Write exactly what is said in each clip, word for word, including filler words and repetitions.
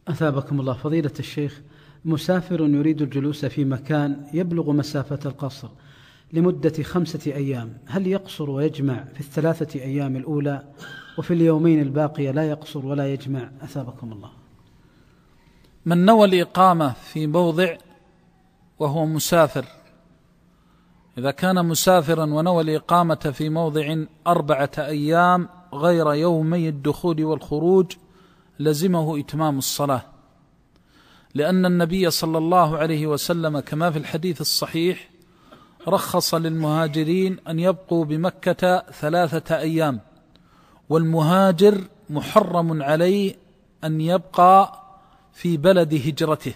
أثابكم الله فضيلة الشيخ. مسافر يريد الجلوس في مكان يبلغ مسافة القصر لمدة خمسة أيام، هل يقصر ويجمع في الثلاثة أيام الأولى وفي اليومين الباقية لا يقصر ولا يجمع؟ أثابكم الله. من نوى الإقامة في موضع وهو مسافر، إذا كان مسافرا ونوى الإقامة في موضع أربعة أيام غير يومي الدخول والخروج لزمه إتمام الصلاة، لأن النبي صلى الله عليه وسلم كما في الحديث الصحيح رخص للمهاجرين أن يبقوا بمكة ثلاثة أيام، والمهاجر محرم عليه أن يبقى في بلد هجرته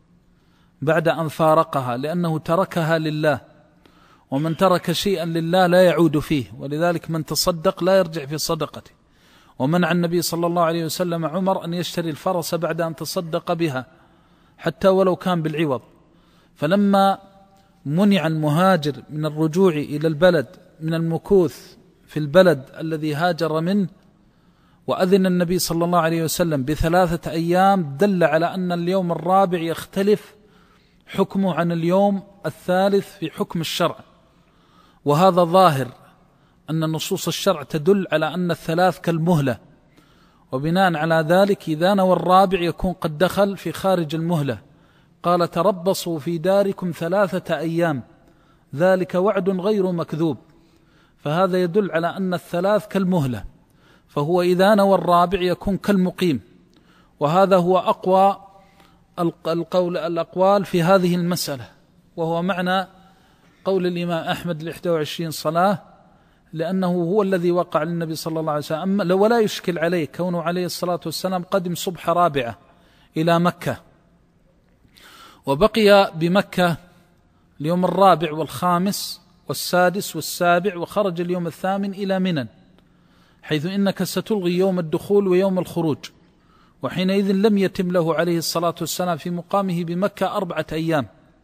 بعد أن فارقها، لأنه تركها لله، ومن ترك شيئا لله لا يعود فيه، ولذلك من تصدق لا يرجع في صدقته. ومنع النبي صلى الله عليه وسلم عمر أن يشتري الفرس بعد أن تصدق بها حتى ولو كان بالعوض. فلما منع المهاجر من الرجوع إلى البلد من المكوث في البلد الذي هاجر منه، وأذن النبي صلى الله عليه وسلم بثلاثة أيام، دل على أن اليوم الرابع يختلف حكمه عن اليوم الثالث في حكم الشرع، وهذا ظاهر أن نصوص الشرع تدل على أن الثلاث كالمهلة، وبناء على ذلك إذا نوى الرابع يكون قد دخل في خارج المهلة. قال تربصوا في داركم ثلاثة أيام، ذلك وعد غير مكذوب، فهذا يدل على أن الثلاث كالمهلة، فهو إذا نوى الرابع يكون كالمقيم، وهذا هو أقوى القول الأقوال في هذه المسألة، وهو معنى قول الإمام أحمد الإحدى وعشرين صلاة، لأنه هو الذي وقع للنبي صلى الله عليه وسلم، لو لا يشكل عليه كونه عليه الصلاة والسلام قدم صبح رابعة إلى مكة، وبقي بمكة اليوم الرابع والخامس والسادس والسابع، وخرج اليوم الثامن إلى منى، حيث إنك ستلغي يوم الدخول ويوم الخروج، وحينئذ لم يتم له عليه الصلاة والسلام في مقامه بمكة أربعة أيام.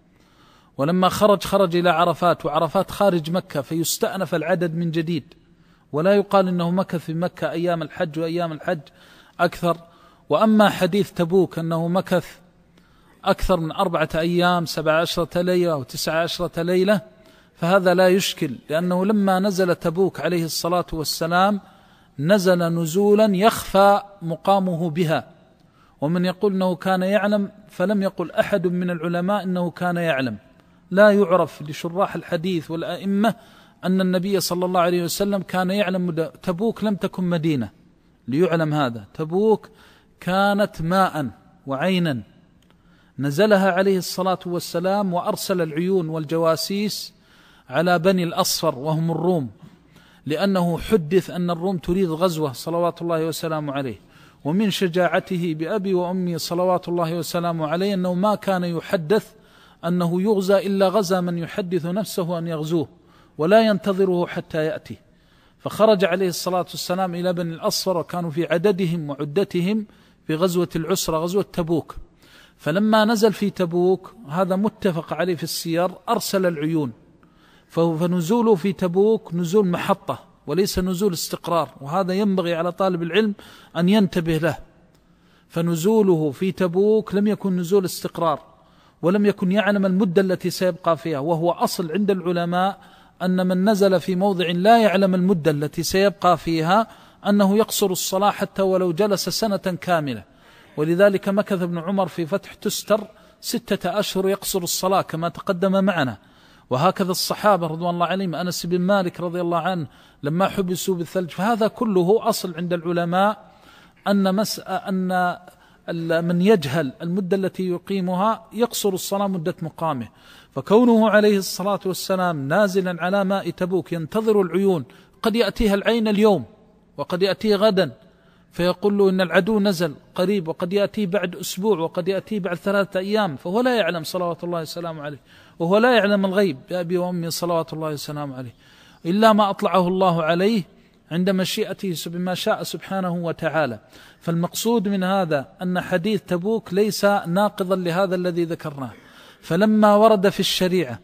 ولما خرج خرج إلى عرفات، وعرفات خارج مكة، فيستأنف العدد من جديد، ولا يقال إنه مكث في مكة أيام الحج وأيام الحج أكثر. وأما حديث تبوك أنه مكث أكثر من أربعة أيام سبع عشرة ليلة أو تسع عشرة ليلة، فهذا لا يشكل، لأنه لما نزل تبوك عليه الصلاة والسلام نزل نزولا يخفى مقامه بها، ومن يقول أنه كان يعلم فلم يقل أحد من العلماء أنه كان يعلم. لا يعرف لشراح الحديث والأئمة أن النبي صلى الله عليه وسلم كان يعلم. تبوك لم تكن مدينة ليعلم هذا، تبوك كانت ماء وعينا نزلها عليه الصلاة والسلام، وأرسل العيون والجواسيس على بني الأصفر وهم الروم، لأنه حدث أن الروم تريد غزوة صلوات الله وسلامه عليه. ومن شجاعته بأبي وأمي صلوات الله وسلامه عليه أنه ما كان يحدث أنه يغزى إلا غزى من يحدث نفسه أن يغزوه ولا ينتظره حتى يأتي. فخرج عليه الصلاة والسلام إلى بني الأصفر، وكانوا في عددهم وعدتهم في غزوة العسرة غزوة تبوك. فلما نزل في تبوك، هذا متفق عليه في السير، أرسل العيون، فنزوله في تبوك نزول محطة وليس نزول استقرار، وهذا ينبغي على طالب العلم أن ينتبه له. فنزوله في تبوك لم يكن نزول استقرار، ولم يكن يعلم المدة التي سيبقى فيها، وهو أصل عند العلماء أن من نزل في موضع لا يعلم المدة التي سيبقى فيها أنه يقصر الصلاة حتى ولو جلس سنة كاملة. ولذلك مكث ابن عمر في فتح تستر ستة أشهر يقصر الصلاة كما تقدم معنا. وهكذا الصحابة رضوان الله عليهم، أنس بن مالك رضي الله عنه لما حبسوا بالثلج. فهذا كله أصل عند العلماء أن مسألة أن من يجهل المدة التي يقيمها يقصر الصلاة مدة مقامه. فكونه عليه الصلاة والسلام نازلا على ماء تبوك ينتظر العيون، قد يأتيها العين اليوم وقد يأتيه غدا، فيقول له إن العدو نزل قريب، وقد يأتيه بعد أسبوع، وقد يأتيه بعد ثلاثة أيام، فهو لا يعلم صلوات الله وسلامه عليه، وهو لا يعلم الغيب بأبي وأمي صلوات الله وسلامه عليه، إلا ما أطلعه الله عليه عند مشيئته بما شاء سبحانه وتعالى. فالمقصود من هذا أن حديث تبوك ليس ناقضا لهذا الذي ذكرناه. فلما ورد في الشريعة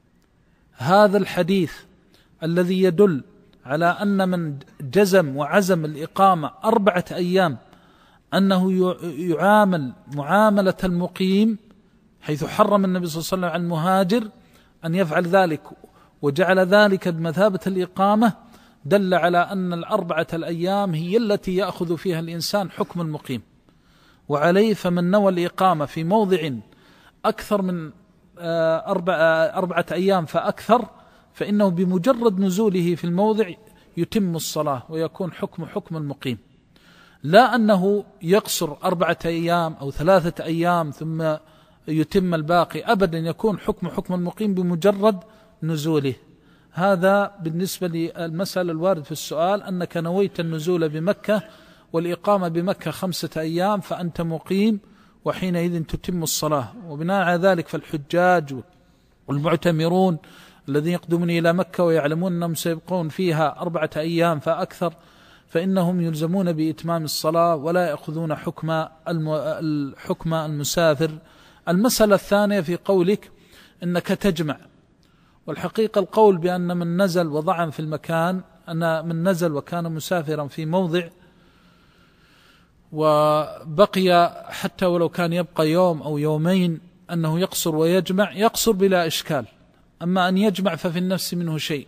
هذا الحديث الذي يدل على أن من جزم وعزم الإقامة أربعة أيام أنه يعامل معاملة المقيم، حيث حرم النبي صلى الله عليه وسلم على المهاجر أن يفعل ذلك وجعل ذلك بمثابة الإقامة، دل على أن الأربعة الأيام هي التي يأخذ فيها الإنسان حكم المقيم. وعليه فمن نوى الإقامة في موضع أكثر من أربعة أيام فأكثر، فإنه بمجرد نزوله في الموضع يتم الصلاة ويكون حكم حكم المقيم، لا أنه يقصر أربعة أيام أو ثلاثة أيام ثم يتم الباقي، أبدا يكون حكم حكم المقيم بمجرد نزوله. هذا بالنسبة للمسألة الوارد في السؤال، أنك نويت النزول بمكة والإقامة بمكة خمسة أيام فأنت مقيم، وحينئذ تتم الصلاة. وبناء على ذلك فالحجاج والمعتمرون الذين يقدمون إلى مكة ويعلمون أنهم سيبقون فيها أربعة أيام فأكثر، فإنهم يلزمون بإتمام الصلاة ولا يأخذون حكم الحكم المسافر. المسألة الثانية في قولك إنك تجمع، والحقيقة القول بأن من نزل وضعا في المكان، أن من نزل وكان مسافرا في موضع وبقي حتى ولو كان يبقى يوم أو يومين أنه يقصر ويجمع، يقصر بلا إشكال. أما أن يجمع ففي النفس منه شيء.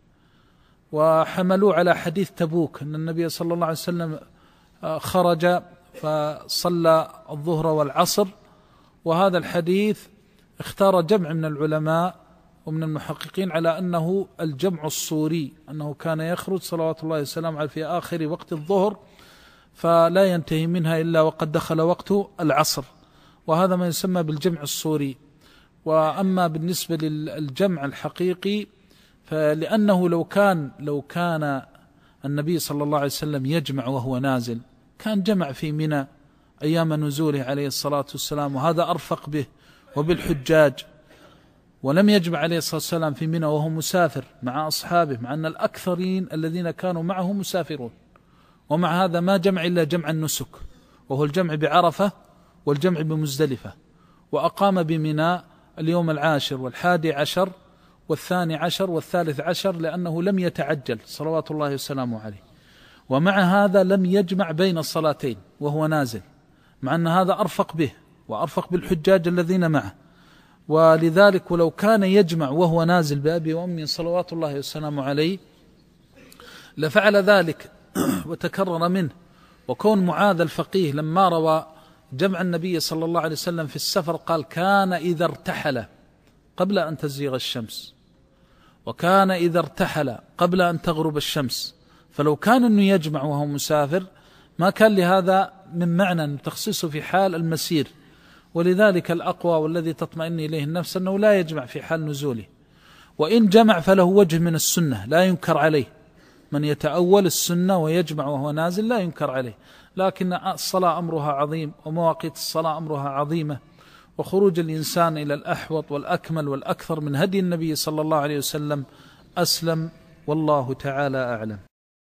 وحملوا على حديث تبوك أن النبي صلى الله عليه وسلم خرج فصلى الظهر والعصر، وهذا الحديث اختار جمع من العلماء ومن المحققين على أنه الجمع الصوري، أنه كان يخرج صلوات الله وسلامه عليه في آخر وقت الظهر فلا ينتهي منها إلا وقد دخل وقت العصر، وهذا ما يسمى بالجمع الصوري. وأما بالنسبة للجمع الحقيقي فلأنه لو كان لو كان النبي صلى الله عليه وسلم يجمع وهو نازل كان جمع في منى أيام نزوله عليه الصلاة والسلام، وهذا أرفق به وبالحجاج. ولم يجمع عليه الصلاة والسلام في منى وهو مسافر مع أصحابه، مع أن الأكثرين الذين كانوا معه مسافرون، ومع هذا ما جمع إلا جمع النسك، وهو الجمع بعرفة والجمع بمزدلفة. وأقام بمنى اليوم العاشر والحادي عشر والثاني عشر والثالث عشر، لأنه لم يتعجل صلوات الله وسلامه عليه. ومع هذا لم يجمع بين الصلاتين وهو نازل، مع أن هذا أرفق به وأرفق بالحجاج الذين معه. ولذلك ولو كان يجمع وهو نازل بأبي وأمي صلوات الله وسلامه عليه لفعل ذلك وتكرر منه. وكون معاذ الفقيه لما روى جمع النبي صلى الله عليه وسلم في السفر قال كان إذا ارتحل قبل أن تزيغ الشمس، وكان إذا ارتحل قبل أن تغرب الشمس، فلو كان أنه يجمع وهو مسافر ما كان لهذا من معنى تخصيصه في حال المسير. ولذلك الأقوى والذي تطمئن إليه النفس أنه لا يجمع في حال نزوله، وإن جمع فله وجه من السنة لا ينكر عليه، من يتأول السنة ويجمع وهو نازل لا ينكر عليه. لكن الصلاة أمرها عظيم، ومواقيت الصلاة أمرها عظيمة، وخروج الإنسان إلى الأحوط والأكمل والأكثر من هدي النبي صلى الله عليه وسلم أسلم، والله تعالى أعلم.